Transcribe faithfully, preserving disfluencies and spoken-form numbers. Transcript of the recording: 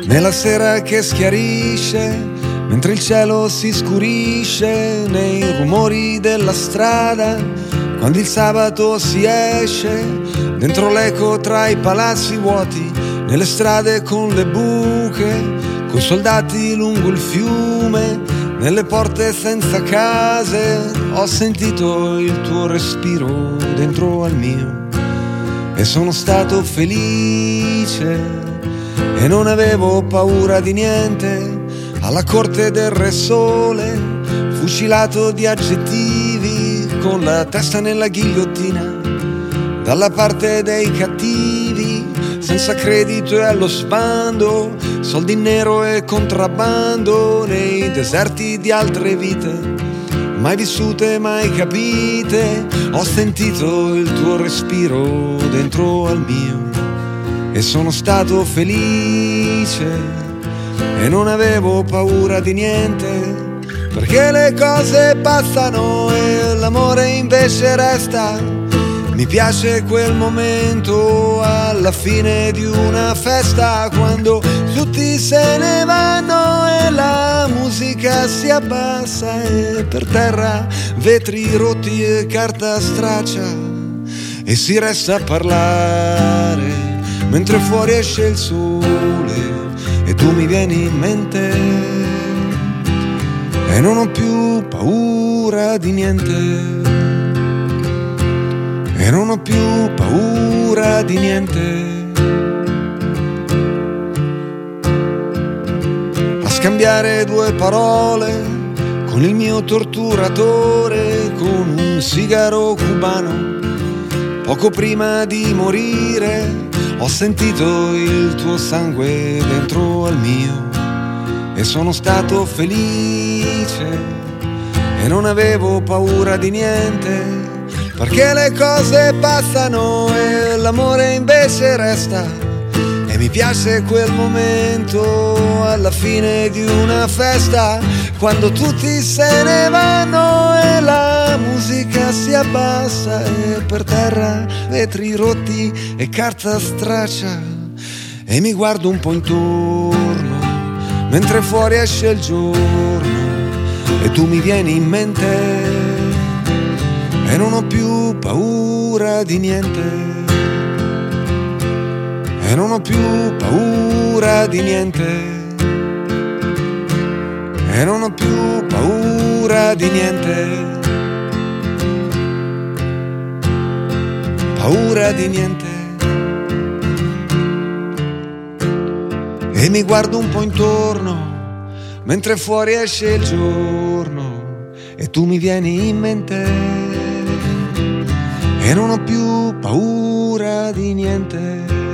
nella sera che schiarisce, mentre il cielo si scurisce, nei rumori della strada, quando il sabato si esce, dentro l'eco tra i palazzi vuoti, nelle strade con le buche, coi soldati lungo il fiume, nelle porte senza case, ho sentito il tuo respiro dentro al mio e sono stato felice e non avevo paura di niente. Alla corte del Re Sole, fucilato di aggettivi, con la testa nella ghigliottina, dalla parte dei cattivi, senza credito e allo sbando, soldi in nero e contrabbando, nei deserti di altre vite, mai vissute, mai capite. Ho sentito il tuo respiro dentro al mio e sono stato felice e non avevo paura di niente, perché le cose passano e l'amore invece resta. Mi piace quel momento alla fine di una festa, quando tutti se ne vanno e la musica si abbassa e per terra vetri rotti e carta straccia e si resta a parlare mentre fuori esce il sole e tu mi vieni in mente e non ho più paura di niente, e non ho più paura di niente. A scambiare due parole con il mio torturatore, con un sigaro cubano, poco prima di morire ho sentito il tuo sangue dentro al mio e sono stato felice e non avevo paura di niente, perché le cose passano e l'amore invece resta. E mi piace quel momento alla fine di una festa, quando tutti se ne vanno e la musica si abbassa e per terra vetri rotti e carta straccia. E mi guardo un po' intorno mentre fuori esce il giorno e tu mi vieni in mente e non ho più paura di niente, e non ho più paura di niente, e non ho più paura di niente, paura di niente. E mi guardo un po' intorno mentre fuori esce il giorno e tu mi vieni in mente e non ho più paura di niente.